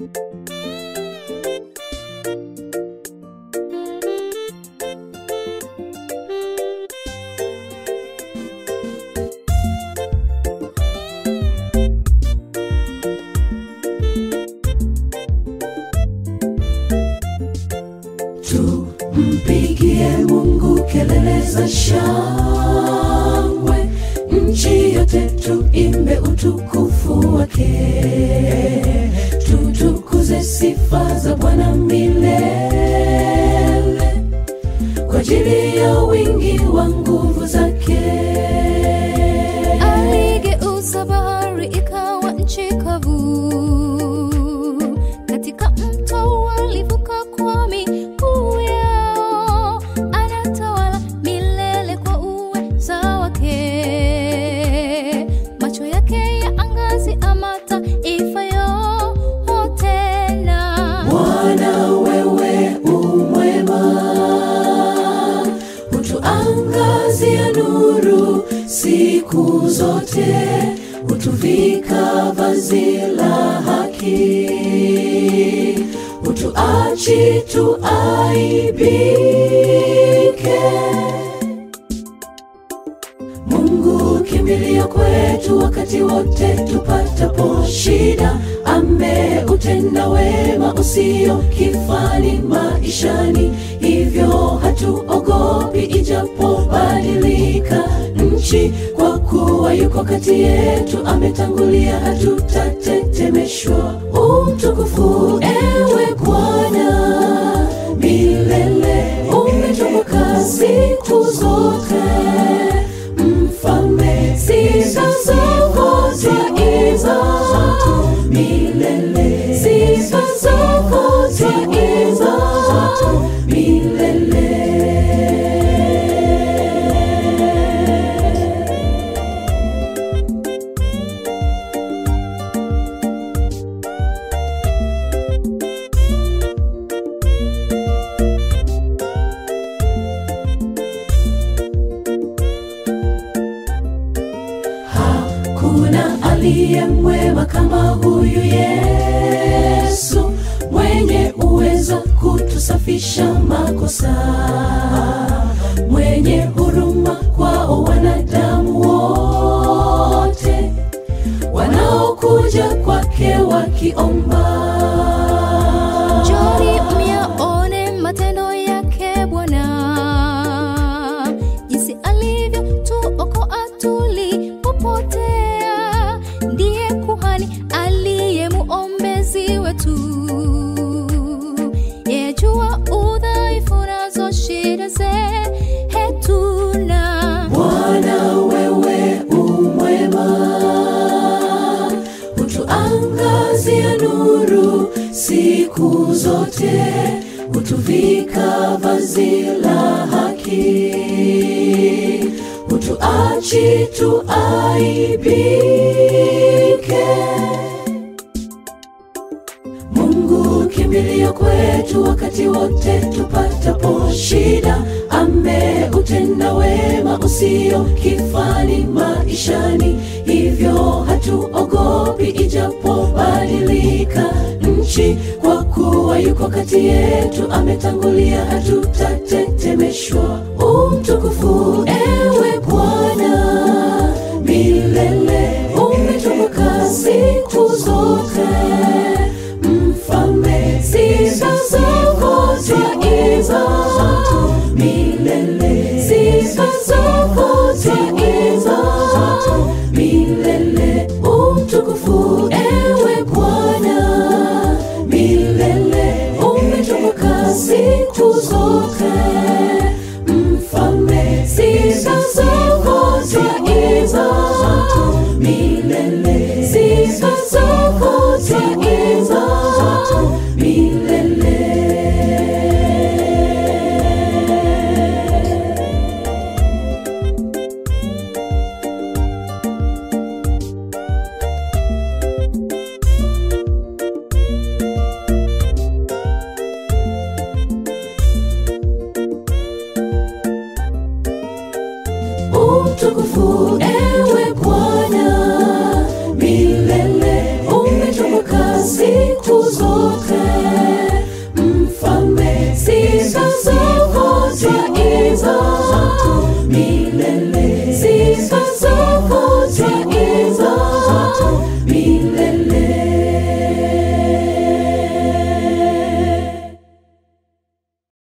Mpigie Mungu kelele za shangwe, nchi yote tuimbe utukufu wake. Tutukuze sifa za Bwana milele, kwa ajili ya wingi wa nguvu zake. Aligeuza bahari ikawa nchi kavu, katika mto walivuka kwa miguu yao. Anatawala milele kwa uweza wake, macho yake yaangazia mataifa yote. Na Bwana wewe umwema, hutuangazia nuru siku zote, hutuvika vazi la haki, hutuachi tuaibike. Mungu kimbilio kwetu wakati wote tupatapo shida, ameutenda wema usio kifani maishani, hivyo hatuogopi ijapobadilika nchi, kwa kuwa yuko kati yetu, ametangulia, hatutatetemeshwa. Umtukufu ewe Bwana milele, umetukuka siku zote. Mfalme sifa zako twaiza milele, sifa zako twaiza milele. Hakuna aliye mwema kama huyu Yesu, mwenye uwezo kutusafisha makosa, mwenye huruma kwao wanadamu wote wanaokuja kwake wakiomba. Njoni myaone matendo yake Bwana, jinsi alivyo tuokoa tulipopotea. Ndiye kuhani aliye muombezi wetu, yejua udhaifu nazo shida zetu. Na Bwana wewe umwema, hutuangazia nuru siku zote, hutuvika vazi la haki, hutuachi tuaibike. Mungu kimbilio kwetu wakati wote tupatapo shida, ameutenda wema usio kifani maishani, hivyo hatuogopi ijapobadilika nchi, kwa kuwa yuko kati yetu, ametangulia, hatutatetemeshwa. Umtukufu ewe Bwana milele, umetukuka siku zote.